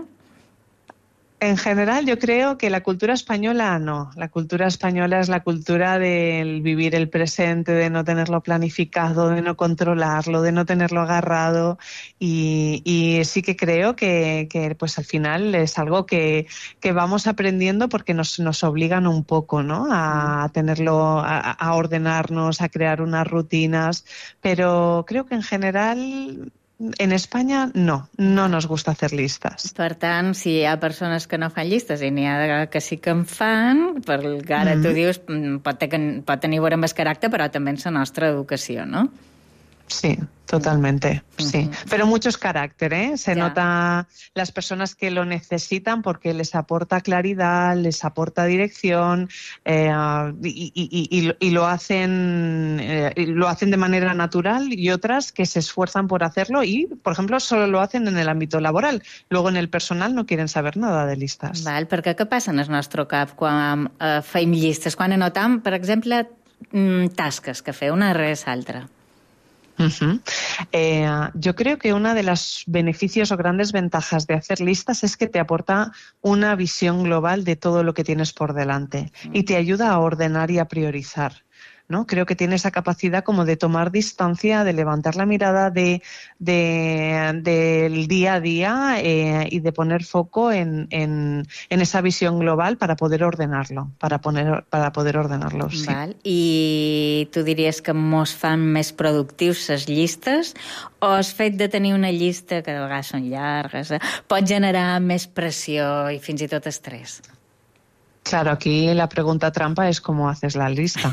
En general, yo creo que la cultura española no. La cultura española es la cultura del vivir el presente, de no tenerlo planificado, de no controlarlo, de no tenerlo agarrado. Y, y sí que creo que, que pues al final es algo que, que vamos aprendiendo porque nos, nos obligan un poco, ¿no? A tenerlo, a, a ordenarnos, a crear unas rutinas. Pero creo que en general... En Espanya no, no nos gusta hacer listes. Per tant, si hi ha persones que no fan llistes i n'hi ha que sí que en fan, perquè ara mm-hmm. tu dius, pot, ten, pot tenir a veure amb el caràcter, però també en la nostra educació, no? Sí, totalmente, sí. Pero mucho es carácter, ¿eh? Se ya. nota las personas que lo necesitan porque les aporta claridad, les aporta dirección eh, y, y, y, y lo hacen eh, lo hacen de manera natural y otras que se esfuerzan por hacerlo y, por ejemplo, solo lo hacen en el ámbito laboral. Luego en el personal no quieren saber nada de listes. Val, perquè què passa en el nostre cap quan eh, feim llistes? Quan anotam, per exemple, tasques que fer una darrere l'altra? Uh-huh. Eh, yo creo que una de los beneficios o grandes ventajas de hacer listas es que te aporta una visión global de todo lo que tienes por delante y te ayuda a ordenar y a priorizar, ¿no? Creo que tiene esa capacidad como de tomar distancia, de levantar la mirada de, de, del día a día eh, y de poner foco en, en, en esa visión global para poder ordenarlo, para, poner, para poder ordenarlo. Sí. Val. I tu diries que mos fan més productius les llistes o el fet de tenir una llista, que de vegades són llargues, eh, pot generar més pressió i fins i tot estrès? Claro, aquí la pregunta trampa es cómo haces la lista.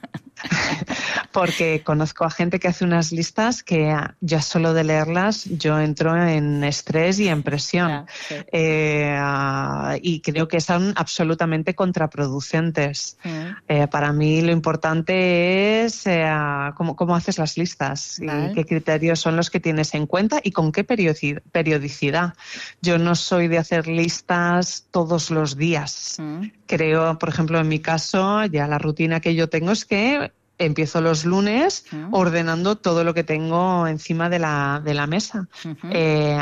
Porque conozco a gente que hace unas listas que ya solo de leerlas yo entro en estrés y en presión. Ah, sí. eh, uh, y creo que son absolutamente contraproducentes. Mm. Eh, para mí lo importante es eh, cómo, cómo haces las listas vale. Y qué criterios son los que tienes en cuenta y con qué periodicidad. Yo no soy de hacer listas todos los días. Mm. Creo, por ejemplo, en mi caso, ya la rutina que yo tengo es que empiezo los lunes uh-huh. ordenando todo lo que tengo encima de la, de la mesa. Uh-huh. Eh,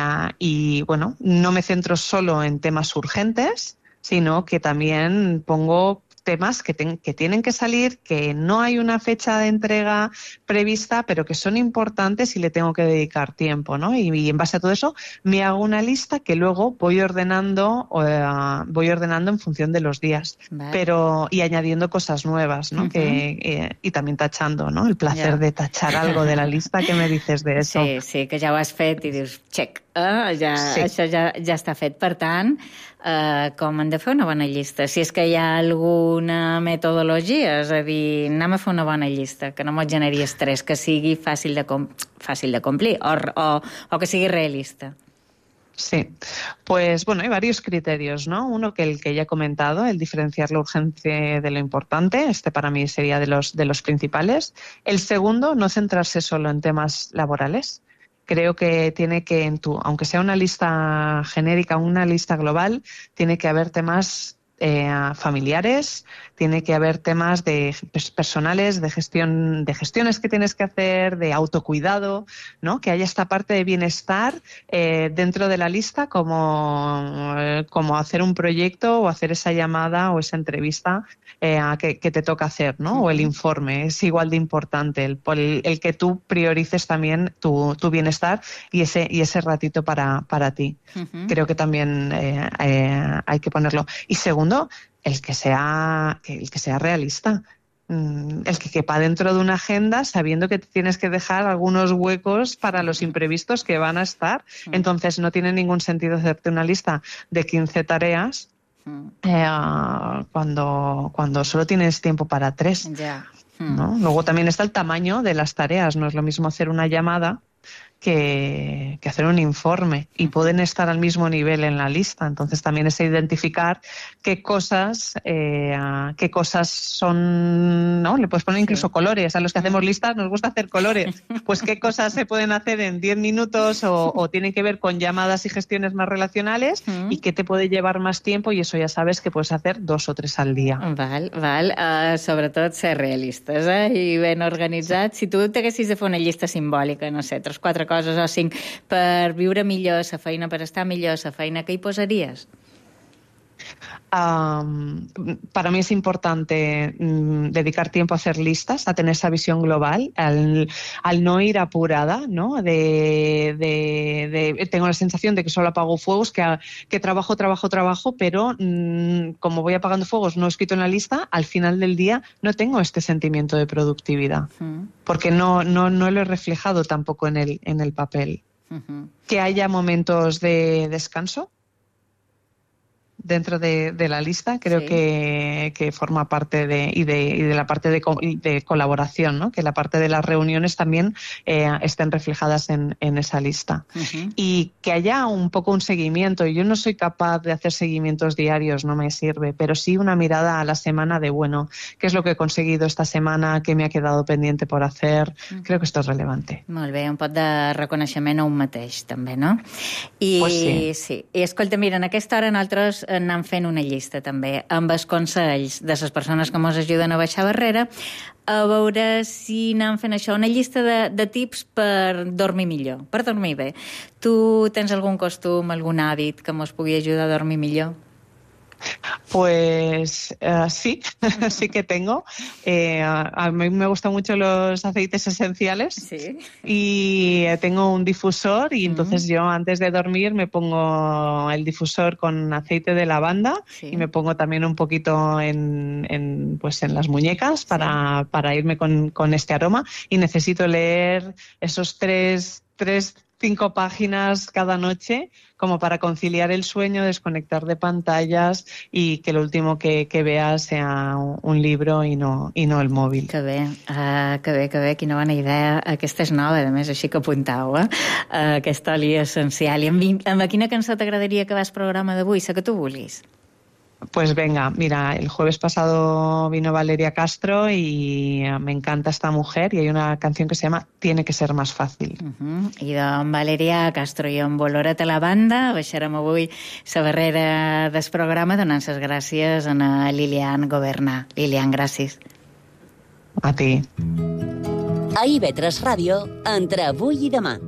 y bueno, no me centro solo en temas urgentes, sino que también pongo temas que, ten, que tienen que salir, que no hay una fecha de entrega prevista, pero que son importantes y le tengo que dedicar tiempo, ¿no? Y, y en base a todo eso me hago una lista que luego voy ordenando uh, voy ordenando en función de los días, vale. Pero y añadiendo cosas nuevas, ¿no? Uh-huh. que, eh, y también tachando, ¿no? El placer yeah. de tachar algo de la lista. ¿Qué me dices de eso? Sí, sí, que ja ho has fet i dius, check, eh? ja, sí. això ja, ja està fet. Per tant, eh, com hem de fer una bona llista? Si és que hi ha alguna metodologia, és a dir, anem a fer una bona llista, que no mos generi estrès, que sigui fàcil de, com, fàcil de complir o, o, o que sigui realista. Sí, pues bueno, hay varios criterios, ¿no? Uno que el que ya he comentado, el diferenciar lo urgente de lo importante, este para mí sería de los, de los principales. El segundo, no centrarse solo en temas laborales. Creo que tiene que, en tu, aunque sea una lista genérica, una lista global, tiene que haber temas eh, familiares, tiene que haber temas de personales, de gestión, de gestiones que tienes que hacer, de autocuidado, ¿no? Que haya esta parte de bienestar eh, dentro de la lista, como, eh, como hacer un proyecto o hacer esa llamada o esa entrevista eh, que, que te toca hacer, ¿no? O el informe, es igual de importante el, el, el que tú priorices también tu, tu bienestar y ese, y ese ratito para, para ti. Uh-huh. Creo que también eh, eh, hay que ponerlo. Y segundo, el que sea, el que sea realista. el que quepa dentro de una agenda, sabiendo que tienes que dejar algunos huecos para los imprevistos que van a estar. Entonces no tiene ningún sentido hacerte una lista de quince tareas eh, cuando, cuando solo tienes tiempo para tres. Ya. ¿No? Luego también está el tamaño de las tareas. No es lo mismo hacer una llamada que, que hacer un informe, y pueden estar al mismo nivel en la lista. Entonces también es identificar qué cosas eh, qué cosas son, ¿no? Le puedes poner incluso sí. colores. A los que hacemos listas nos gusta hacer colores. Pues qué cosas se pueden hacer en diez minutos o, o tienen que ver con llamadas y gestiones más relacionales, mm. y qué te puede llevar más tiempo, y eso ya sabes que puedes hacer dos o tres al dia. Val, val. Uh, sobretot ser realistes, eh? I ben organitzats. Sí. Si tu t'haguessis de fer una llista simbòlica, no sé, tres, quatre coses o cinc, per viure millor sa feina, per estar millor sa feina, què hi posaries? Um, para mí es importante um, dedicar tiempo a hacer listas, a tener esa visión global, al, al no ir apurada, ¿no? De, de, de, tengo la sensación de que solo apago fuegos, que, que trabajo, trabajo, trabajo, pero um, como voy apagando fuegos, no he escrito en la lista, al final del día no tengo este sentimiento de productividad, uh-huh. porque no, no, no lo he reflejado tampoco en el, en el papel. Uh-huh. Que haya momentos de descanso dentro de, de la lista, creo sí. que, que forma parte de y, de y de la parte de, de colaboración, ¿no? Que la parte de las reuniones también eh, estén reflejadas en, en esa lista. Uh-huh. Y que haya un poco un seguimiento. Yo no soy capaz de hacer seguimientos diarios, no me sirve, pero sí una mirada a la semana de, bueno, ¿qué es lo que he conseguido esta semana? ¿Qué me ha quedado pendiente por hacer? Uh-huh. Creo que esto es relevante. Molt bé, un pot de reconeixement a un mateix, també, no? I, pues sí. sí. I escolta, mira, en aquesta hora nosaltres anem fent una llista també amb els consells de les persones que ens ajuden a baixar barrera, a veure si anem fent això, una llista de, de tips per dormir millor, per dormir bé. Tu tens algun costum, algun hàbit que ens pugui ajudar a dormir millor? Pues uh, sí, sí que tengo. Eh, a mí me gustan mucho los aceites esenciales, sí. y tengo un difusor, y entonces uh-huh. yo antes de dormir me pongo el difusor con aceite de lavanda, sí. y me pongo también un poquito en, en, pues en las muñecas para, sí. para irme con, con este aroma, y necesito leer esos tres, tres cinco páginas cada noche como para conciliar el sueño, desconectar de pantallas y que lo último que, que vea sea un libro i no, i no el mòbil. Que bé, uh, que bé, que bé, quina bona idea. Aquesta és nova, a més, així que apuntau, eh? Uh, aquesta oli essencial. I amb, amb quina cançó t'agradaria acabar el programa d'avui, la que tu vulguis? Pues venga, mira, el jueves pasado vino Valeria Castro y me encanta esta mujer, y hay una canción que se llama Tiene que ser más fácil. Uh-huh. I doncs Valeria Castro i amb Oloret a la banda baixarem avui la barrera del programa donant les gràcies a Lilian Goberna. Lilian, gràcies. A ti. A I V tres Ràdio, entre avui i demà.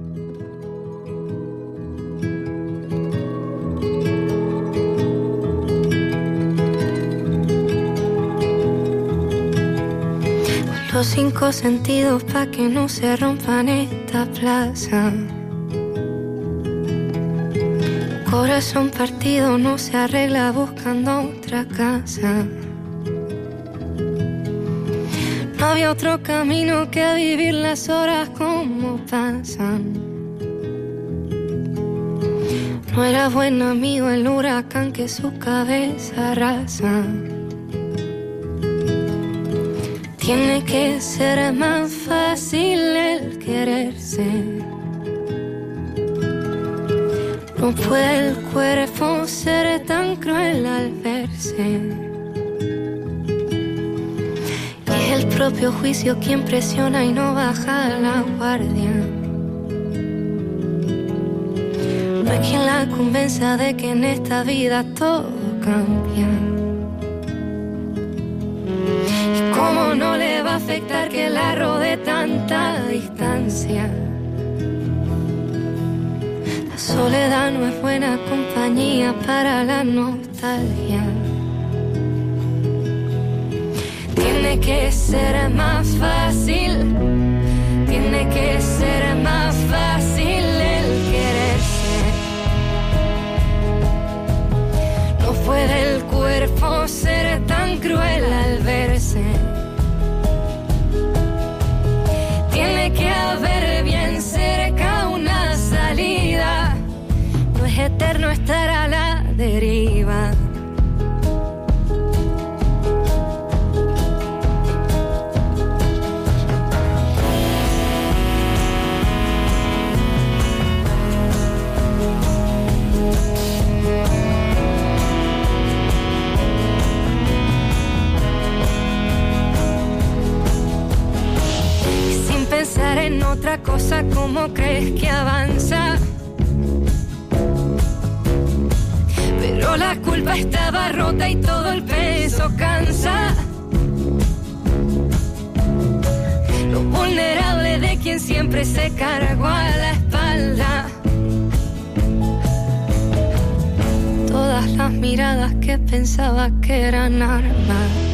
Los cinco sentidos pa' que no se rompan esta plaza. Corazón partido no se arregla buscando otra casa. No había otro camino que vivir las horas como pasan. No era buen amigo el huracán que su cabeza arrasa. Tiene que ser más fácil el quererse. No puede el cuerpo ser tan cruel al verse. Y es el propio juicio quien presiona y no baja la guardia. No hay quien la convenza de que en esta vida todo cambia. ¿Cómo no le va a afectar que la rodee tanta distancia? La soledad no es buena compañía para la nostalgia. Tiene que ser más fácil, tiene que ser más fácil el quererse. No puede el cuerpo ser tan cruel al verse. otra cosa, ¿cómo crees que avanza? Pero la culpa estaba rota y todo el peso cansa. Lo vulnerable de quien siempre se cargó a la espalda. Todas las miradas que pensaba que eran armas.